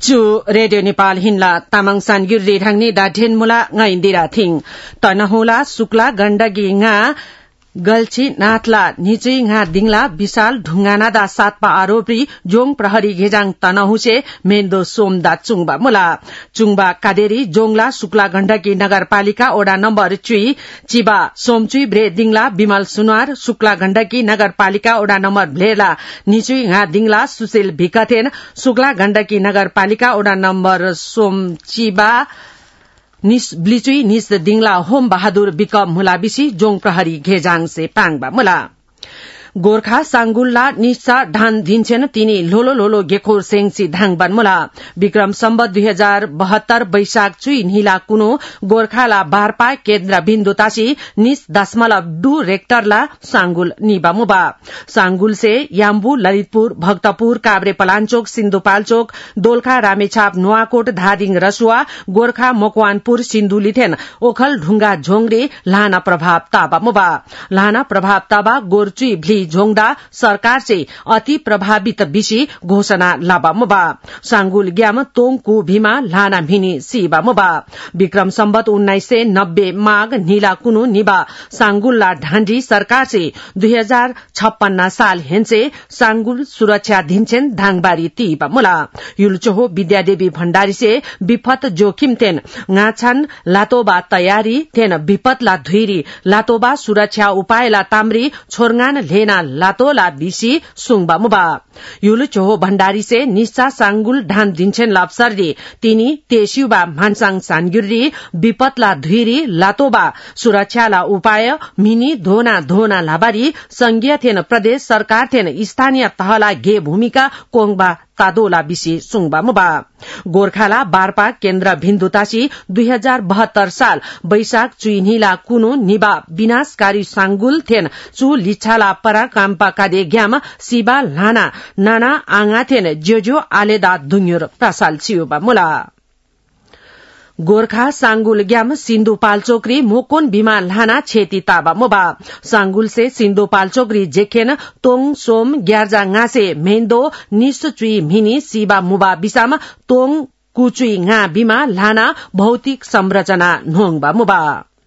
चु रेडियो नेपाल हिन्ला तामाङ सान गिर्री ढाङ्नी दा ढेनमुला ngaindira थिङ तनहुला शुक्ला गण्डकी nga गल्छी नाथला निचुई nga दिङला विशाल ढुङ्गाना दा सातपा आरोपी जोङ प्रहरी घेजाङ तनहुसे मेन्दो सोमदा चुङबा कादेरी जोङला शुक्ला गण्डकी नगरपालिका ओडा नम्बर 3 चिबा सोमचुई ब्रे दिङला विमल सुनवार शुक्ला गण्डकी नगरपालिका ओडा नम्बर ब्लेला निचुई nga दिङला सुशील भिकथेन शुक्ला गण्डकी नगरपालिका ओडा नम्बर सोमचिबा ब्लिचुई निस दिङला होम बहादुर विकम मुलाबिसी जोङ प्रहरी घेजाङ से पाङबा मुला गोर्खा सांगुल्ला निसा ढान दिन्छेन तिनी लोलो लोलो गेखोर सेङसी ढाङबान मुला विक्रम सम्बत 2072 वैशाख चुई निला कुनो गोर्खाला बारपा केन्द्र बिन्दुतासी निस दशमलव 2 रेक्टरला सांगुल निबा मुबा सांगुल से याम्बु ललितपुर भक्तपुर काभ्रे पलाञ्चोक सिन्धुपाल्चोक दोलखा रामेछाप नुवाकोट धादिङ रसुवा गोर्खा मकवानपुर सिन्धुलीथेन ओखल ढुङ्गा झोङरे लाना प्रभाव ताबा मुबा लाना प्रभाव ताबा गोरचुई भ्ली झोङडा सरकार से अति प्रभावित बिसी घोषणा लाबा मुबा सांगुल ग्याम तोङकु भीमा लाना भिनी सीबा मुबा विक्रम सम्बत 1990 माघ नीला कुनु निबा सांगुल्ला ढाण्डी सरकार से 2056 साल हेन्से सांगुल सुरक्षा धिन्छेन धाङबारी तीबा मुला युलचोहो विद्यादेवी भण्डारी से विपत जोखिम तेन ngaछान लातोबा तयारी तेन विपतला धुइरी लातोबा सुरक्षा उपायला ताम्री छोरगान लेना लातोला बिसी सुङबा मुबा युल चोहो भण्डारी से निस्सा सांगुल ढान दिन्छेन लाप्सरले तिनी तेसियुबा मानसाङ सानगिरी विपतला धुइरी लातोबा सुरक्षाला उपाय मिनी धोना लाबारी संघीय थेन प्रदेश सरकार थेन स्थानीय तहला गे भूमिका कोङबा तादोला बिसी सुङबा मुबा गोर्खाला बारपा केन्द्र भिन्दुतासी 2072 साल वैशाख चुइनिला कुनो निबा विनाशकारी सांगुल थेन चु लिच्छाला परा काम्पा कादे ग्याम सिबा लाना नाना आङा थेन ज्योज्यो आलेदा दुङ्युर प्रसाल छियुबा मुला गोर्खा सांगुल ग्याम सिन्धुपाल्चोकरी मोकोन बिमा लाना छेती ताबा मुबा सांगुल से सिन्धुपाल्चोकरी जेखेन तोङ सोम ग्यार्जा ngaसे मेन्दो निस चुई मिनी सिबा मुबा बिसाम तोङ कुचुई nga बिमा लाना भौतिक संरचना नोङबा मुबा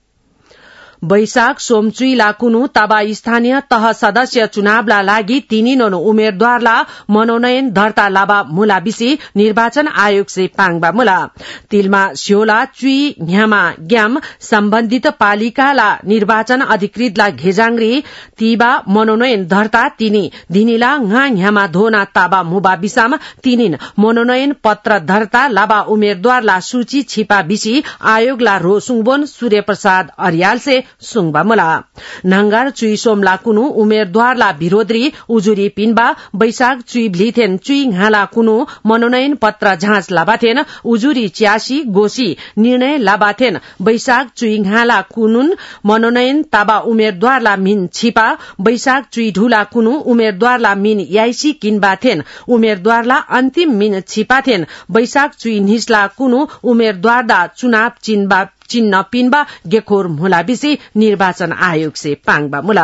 वैशाख सोमचुईला कुनु तबा स्थानीय तह सदस्य चुनावला लागि तिनीनो उम्मेद्वारला मनोनयन दर्ता लाबा मुला बिसी निर्वाचन आयोग से पाङबा मुला तिलमा स्योला चुई न्यामा ग्याम सम्बन्धित पालिकाला निर्वाचन अधिकृतला घेजाङरी तीबा मनोनयन दर्ता तिनी दिनीला न्यामा धोना ताबा मुबा बिसाम तिनिन मनोनयन पत्र दर्ता लाबा उम्मेद्वारला सूची छिपा बिसी आयोगला रोसुङबोन सूर्य प्रसाद अर्याल से सुङबा मुला नांगार चुई सोमला कुनु उम्मेद्वारला विरोधी उजुरी पिनबा वैशाख चुई भ्लिथेन चुई घाला कुनु मनोनयन पत्र जाँच लाबाथेन उजुरी च्यासी गोसी निर्णय लाबाथेन वैशाख चुई घाला कुनुन मनोनयन ताबा उम्मेद्वारला मिन छिपा वैशाख चुई ढुला कुनु उम्मेद्वारला मिन याइसी किनबाथेन उम्मेद्वारला अन्तिम मिन छिपाथेन वैशाख चुई निस्ला कुनु उम्मेद्वारदा चुनाव चिन्ह पिनबा गेखोर मुलाबिसी निर्वाचन आयोग से पाङबा मुला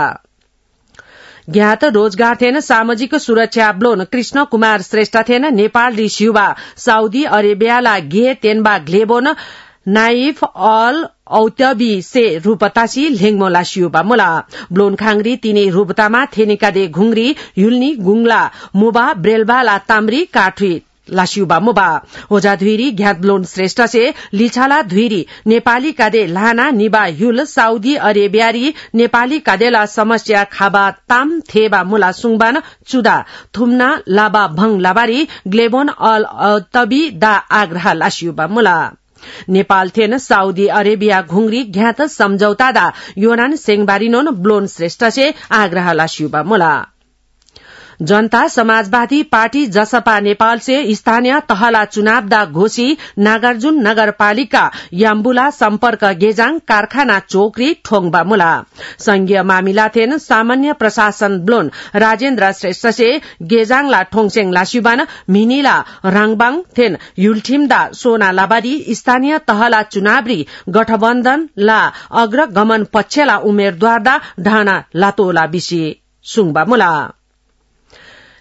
ज्ञात रोजगार थेन सामाजिक सुरक्षा ब्लोन कृष्ण कुमार श्रेष्ठ थेन नेपाल रिस्युबा साउदी अरेबियाला गे तेनबा ग्लेबोन नाइफ अल औतबी से रूपतासी लेङमोला सियुबा मुला ब्लोन खाङरी तिनी रूपतामा थेनिकादे घुङरी युल्नी गुङला मुबा ब्रेलबाला ताम्री काठुई लासियुबा मुबा ओजा धुइरी घ्यात ब्लोन श्रेष्ठ से लिछाला धुइरी नेपाली कादे लाना निबा युल साउदी अरेबियारी नेपाली कादेला समस्या खाबा ताम थेबा मुला सुङबान चुदा थुम्ना लाबा भङ लाबारी ग्लेबोन अल तबी दा आग्रह लासियुबा मुला नेपाल थेन साउदी अरेबिया घुङरी घ्यात सम्झौता दा योनान सेङबारीनोन ब्लोन श्रेष्ठ से आग्रह लासियुबा मुला जनता समाजवादी पार्टी जसपा नेपाल से स्थानीय तहला चुनाव दा घोषी नागार्जुन नगरपालिका याम्बुला सम्पर्क गेजाङ कारखाना चोकरी ठोङबा मुला संघीय मामिला थेन सामान्य प्रशासन ब्लोन राजेन्द्र श्रेष्ठ से गेजाङला ठोङसेङ लासिबान मिनीला राङबाङ थेन युलठिमदा सोना लाबारी स्थानीय तहला चुनावरी गठबन्धन ला अग्रगमन पक्षला उम्मेद्वारदा ढाना लातोला बिसी सुङबा मुला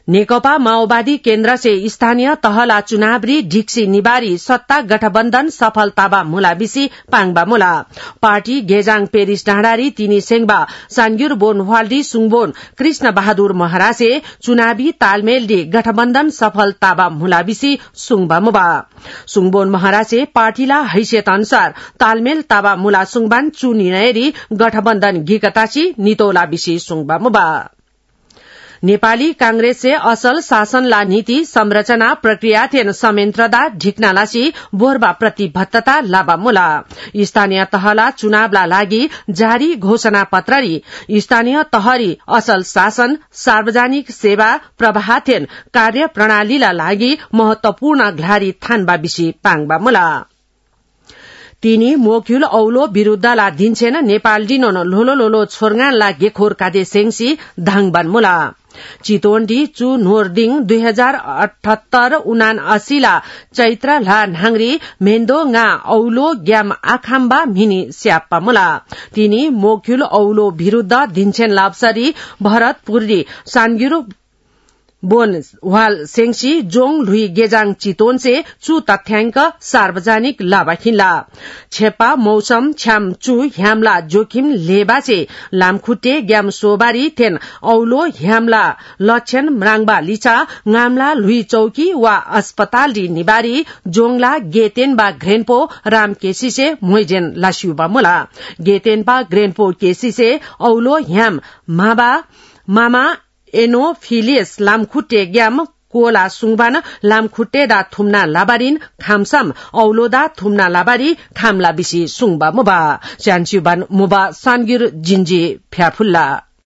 नेकपा माओवादी केन्द्र से स्थानीय तहला चुनावरी ढिक्सी निवारी सत्ता गठबन्धन सफलताबा मुलाबिसी पाङबा मुला पार्टी गेजाङ पेरिस डाँडारी तिनी सेङबा सान्ग्युर बोन वाल्डी सुङबोन कृष्ण बहादुर महरासे चुनावी तालमेलडी गठबन्धन सफलताबा मुलाबिसी सुङबा मुबा सुङबोन महरासे पार्टीला हैसियत अनुसार तालमेल ताबा मुला सुङबान चु निर्णयरी गठबन्धन गिकताची नितोला बिसी सुङबा मुबा नेपाली कांग्रेस से असल शासनला नीति संरचना प्रक्रिया थेन संयन्त्रदा ढिक्नालासी बोरबा प्रतिबद्धता लाबा मुला स्थानीय तहला चुनावला लागि जारी घोषणा पत्ररी स्थानीय तहरी असल शासन सार्वजनिक सेवा प्रवाह थेन कार्य प्रणालीला लागि महत्वपूर्ण घ्लारी थानबा बिसी पाङबा मुला तिनी मोक्युल औलो विरूद्धला दिन्छेन नेपाल डिनोन लोलो लोलो छोर्गानला गेखोर कादे सेंसी धाङबान मुला चितवनडी चु नोरदिङ 2078 ला चैत्र ला नाङ्री मेन्दो nga औलो ग्याम आखाम्बा मिनी स्याप्पा मुला तिनी मोक्युल औलो विरूद्ध दिन्छेन लाप्सरी भरतपुरी सान्गिरु बोन वाल सेंसी जोङ लुई गेजाङ चितोन से चु तथ्याङ्क सार्वजनिक लाभा खिल्ला छेपा मौसम छ्याम चु ह्यामला जोखिम लेबा से लामखुट्टे ग्याम सोबारी थेन औलो ह्यामला लक्षण म्राङबा लिचा ngaमला लुई चौकी वा अस्पताल डी निबारी जोङला गेतेनबा ग्रेनपो राम केसी से मोइजेन लास्युबा मुला गेतेनबा ग्रेनपो केसी से औलो ह्याम मामा एनोफिलियस लामखुट्टे ग्याम कोला सुङबान लामखुट्टे दा थुम्ना लाबारिन खामसाम औलोदा थुम्ना लाबारी खामला बिसी सुङबा मुबा च्यान्चुबान मुबा सानगिर जिन्जी फ्याफुल्ला